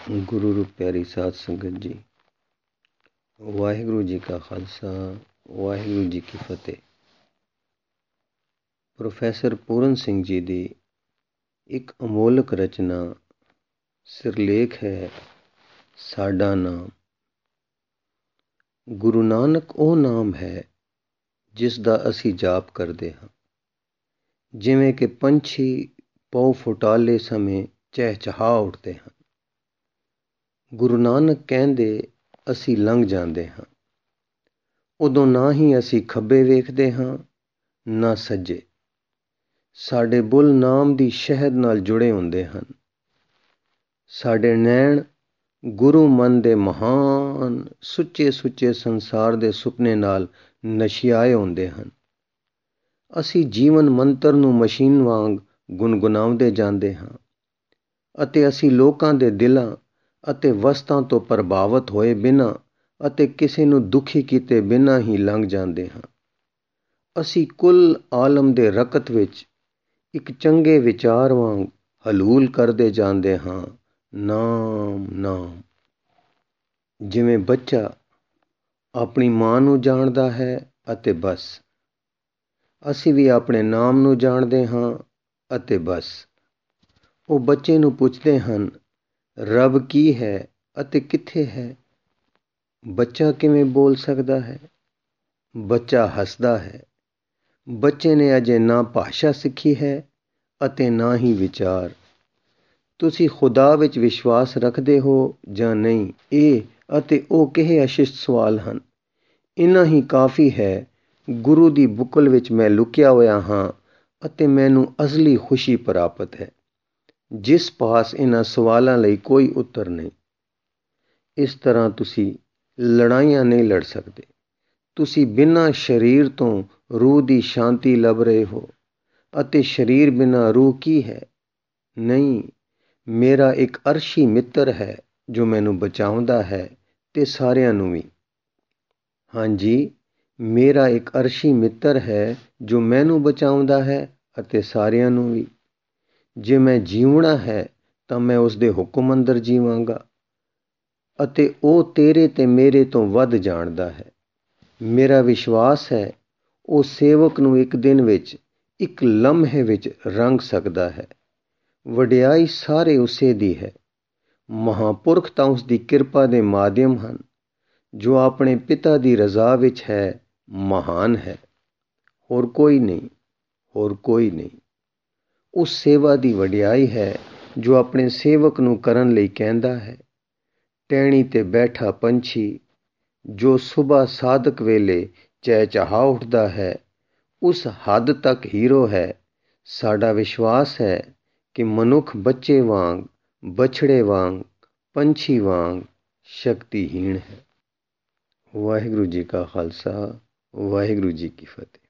ਗੁਰੂ ਰੂਪ ਪਿਆਰੀ ਸਾਧ ਸੰਗਤ ਜੀ, ਵਾਹਿਗੁਰੂ ਜੀ ਕਾ ਖਾਲਸਾ, ਵਾਹਿਗੁਰੂ ਜੀ ਕੀ ਫਤਿਹ। ਪ੍ਰੋਫੈਸਰ ਪੂਰਨ ਸਿੰਘ ਜੀ ਦੀ ਇੱਕ ਅਮੋਲਕ ਰਚਨਾ ਸਿਰਲੇਖ ਹੈ ਸਾਡਾ ਨਾਮ। ਗੁਰੂ ਨਾਨਕ ਉਹ ਨਾਮ ਹੈ ਜਿਸ ਦਾ ਅਸੀਂ ਜਾਪ ਕਰਦੇ ਹਾਂ, ਜਿਵੇਂ ਕਿ ਪੰਛੀ ਪਉ ਫੁਟਾਲੇ ਸਮੇਂ ਚਹਿਚਹਾ ਉੱਠਦੇ ਹਨ। ਗੁਰੂ ਨਾਨਕ ਕਹਿੰਦੇ ਅਸੀਂ ਲੰਘ ਜਾਂਦੇ ਹਾਂ, ਉਦੋਂ ਨਾ ਹੀ ਅਸੀਂ ਖੱਬੇ ਵੇਖਦੇ ਹਾਂ ਨਾ ਸੱਜੇ। ਸਾਡੇ ਬੁੱਲ੍ਹ ਨਾਮ ਦੀ ਸ਼ਹਿਦ ਨਾਲ ਜੁੜੇ ਹੁੰਦੇ ਹਨ। ਸਾਡੇ ਨੈਣ ਗੁਰੂ ਮਨ ਦੇ ਮਹਾਨ ਸੁੱਚੇ ਸੁੱਚੇ ਸੰਸਾਰ ਦੇ ਸੁਪਨੇ ਨਾਲ ਨਸ਼ਿਆਏ ਹੁੰਦੇ ਹਨ। ਅਸੀਂ ਜੀਵਨ ਮੰਤਰ ਨੂੰ ਮਸ਼ੀਨ ਵਾਂਗ ਗੁਣਗੁਣਾਉਂਦੇ ਜਾਂਦੇ ਹਾਂ ਅਤੇ ਅਸੀਂ ਲੋਕਾਂ ਦੇ ਦਿਲਾਂ ਅਤੇ ਵਸਤਾਂ ਤੋਂ ਪ੍ਰਭਾਵਿਤ ਹੋਏ ਬਿਨਾਂ ਅਤੇ ਕਿਸੇ ਨੂੰ ਦੁਖੀ ਕੀਤੇ ਬਿਨਾਂ ਹੀ ਲੰਘ ਜਾਂਦੇ ਹਾਂ। ਅਸੀਂ ਕੁੱਲ ਆਲਮ ਦੇ ਰਕਤ ਵਿੱਚ ਇੱਕ ਚੰਗੇ ਵਿਚਾਰ ਵਾਂਗ ਹਲੂਲ ਕਰਦੇ ਜਾਂਦੇ ਹਾਂ, ਨਾਮ ਨਾਮ। ਜਿਵੇਂ ਬੱਚਾ ਆਪਣੀ ਮਾਂ ਨੂੰ ਜਾਣਦਾ ਹੈ ਅਤੇ ਬਸ, ਅਸੀਂ ਵੀ ਆਪਣੇ ਨਾਮ ਨੂੰ ਜਾਣਦੇ ਹਾਂ ਅਤੇ ਬਸ। ਉਹ ਬੱਚੇ ਨੂੰ ਪੁੱਛਦੇ ਹਨ, ਰੱਬ ਕੀ ਹੈ ਅਤੇ ਕਿੱਥੇ ਹੈ? ਬੱਚਾ ਕਿਵੇਂ ਬੋਲ ਸਕਦਾ ਹੈ? ਬੱਚਾ ਹੱਸਦਾ ਹੈ। ਬੱਚੇ ਨੇ ਅਜੇ ਨਾ ਭਾਸ਼ਾ ਸਿੱਖੀ ਹੈ ਅਤੇ ਨਾ ਹੀ ਵਿਚਾਰ। ਤੁਸੀਂ ਖੁਦਾ ਵਿੱਚ ਵਿਸ਼ਵਾਸ ਰੱਖਦੇ ਹੋ ਜਾਂ ਨਹੀਂ, ਇਹ ਅਤੇ ਉਹ ਕਿਹੇ ਅਸ਼ਿਸ਼ਟ ਸਵਾਲ ਹਨ। ਇੰਨਾ ਹੀ ਕਾਫੀ ਹੈ, ਗੁਰੂ ਦੀ ਬੁੱਕਲ ਵਿੱਚ ਮੈਂ ਲੁਕਿਆ ਹੋਇਆ ਹਾਂ ਅਤੇ ਮੈਨੂੰ ਅਸਲੀ ਖੁਸ਼ੀ ਪ੍ਰਾਪਤ ਹੈ, ਜਿਸ ਪਾਸ ਇਹਨਾਂ ਸਵਾਲਾਂ ਲਈ ਕੋਈ ਉੱਤਰ ਨਹੀਂ। ਇਸ ਤਰ੍ਹਾਂ ਤੁਸੀਂ ਲੜਾਈਆਂ ਨਹੀਂ ਲੜ ਸਕਦੇ। ਤੁਸੀਂ ਬਿਨਾਂ ਸਰੀਰ ਤੋਂ ਰੂਹ ਦੀ ਸ਼ਾਂਤੀ ਲੱਭ ਰਹੇ ਹੋ ਅਤੇ ਸਰੀਰ ਬਿਨਾਂ ਰੂਹ ਕੀ ਹੈ? ਨਹੀਂ, ਮੇਰਾ ਇੱਕ ਅਰਸ਼ੀ ਮਿੱਤਰ ਹੈ ਜੋ ਮੈਨੂੰ ਬਚਾਉਂਦਾ ਹੈ ਤੇ ਸਾਰਿਆਂ ਨੂੰ ਵੀ। ਹਾਂਜੀ, ਮੇਰਾ ਇੱਕ ਅਰਸ਼ੀ ਮਿੱਤਰ ਹੈ ਜੋ ਮੈਨੂੰ ਬਚਾਉਂਦਾ ਹੈ ਅਤੇ ਸਾਰਿਆਂ ਨੂੰ ਵੀ। ਜੇ ਮੈਂ ਜੀਵਣਾ ਹੈ ਤਾਂ ਮੈਂ ਉਸਦੇ ਹੁਕਮ ਅੰਦਰ ਜੀਵਾਂਗਾ ਅਤੇ ਉਹ ਤੇਰੇ ਤੇ ਮੇਰੇ ਤੋਂ ਵੱਧ ਜਾਣਦਾ ਹੈ। ਮੇਰਾ ਵਿਸ਼ਵਾਸ ਹੈ ਉਹ ਸੇਵਕ ਨੂੰ ਇੱਕ ਦਿਨ ਵਿੱਚ, ਇੱਕ ਲਮਹੇ ਵਿੱਚ ਰੰਗ ਸਕਦਾ ਹੈ। ਵਡਿਆਈ ਸਾਰੇ ਉਸੇ ਦੀ ਹੈ। ਮਹਾਂਪੁਰਖ ਤਾਂ ਉਸ ਦੀ ਕਿਰਪਾ ਦੇ ਮਾਧਿਅਮ ਹਨ। ਜੋ ਆਪਣੇ ਪਿਤਾ ਦੀ ਰਜ਼ਾ ਵਿੱਚ ਹੈ, ਮਹਾਨ ਹੈ। ਹੋਰ ਕੋਈ ਨਹੀਂ, ਹੋਰ ਕੋਈ ਨਹੀਂ। ਉਸ ਸੇਵਾ ਦੀ ਵਡਿਆਈ ਹੈ ਜੋ ਆਪਣੇ ਸੇਵਕ ਨੂੰ ਕਰਨ ਲਈ ਕਹਿੰਦਾ ਹੈ। ਟਹਿਣੀ ਤੇ ਬੈਠਾ ਪੰਛੀ ਜੋ ਸੁਬਹ ਸਾਦਕ ਵੇਲੇ ਚਹਿਚਹਾ ਉੱਠਦਾ ਹੈ, ਉਸ ਹੱਦ ਤੱਕ ਹੀਰੋ ਹੈ। ਸਾਡਾ ਵਿਸ਼ਵਾਸ ਹੈ ਕਿ ਮਨੁੱਖ ਬੱਚੇ ਵਾਂਗ, ਬਛੜੇ ਵਾਂਗ, ਪੰਛੀ ਵਾਂਗ ਸ਼ਕਤੀਹੀਣ ਹੈ। ਵਾਹਿਗੁਰੂ ਜੀ ਕਾ ਖਾਲਸਾ, ਵਾਹਿਗੁਰੂ ਜੀ ਕੀ ਫਤਿਹ।